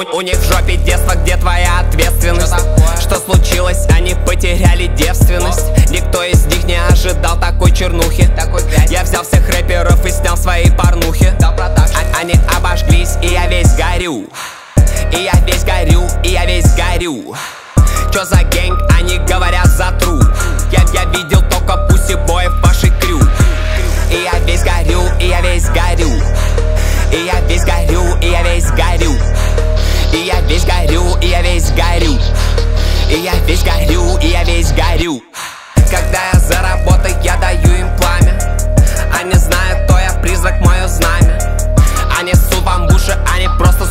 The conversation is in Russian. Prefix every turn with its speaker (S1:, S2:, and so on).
S1: У них в жопе детство, где твоя ответственность? Что случилось? Они потеряли девственность. Никто из них не ожидал такой чернухи. Я взял всех рэперов и снял свои порнухи. Они обожглись, и я весь горю. И я весь горю, и я весь горю. Чё за гэнг? Они говорят за тру. Я видел только пусси-боев в вашей крю. И я весь горю, и я весь горю. И я весь горю, и я весь горю. И я весь горю, и я весь горю. И я весь горю, и я весь горю. Когда я за работой, я даю им пламя. Они знают, то я призрак, мое знамя. Они ссут вам в уши, они просто